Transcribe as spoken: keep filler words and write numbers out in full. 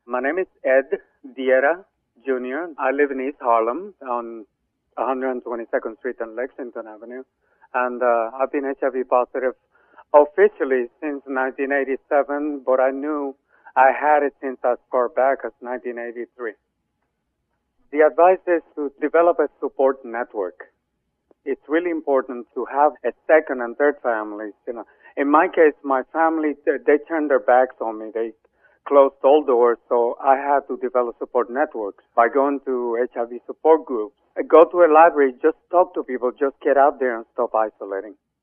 My name is Ed Diera Junior I live in East Harlem on one twenty-second Street and Lexington Avenue. And uh, I've been H I V positive officially since nineteen eighty-seven, but I knew I had it since as far back as nineteen eighty-three. The advice is to develop a support network. It's really important to have a second and third families. You know, in my case, my family, they turned their backs on me. They closed all doors, so I had to develop support networks by going to H I V support groups. I go to a library, just talk to people, just get out there and stop isolating.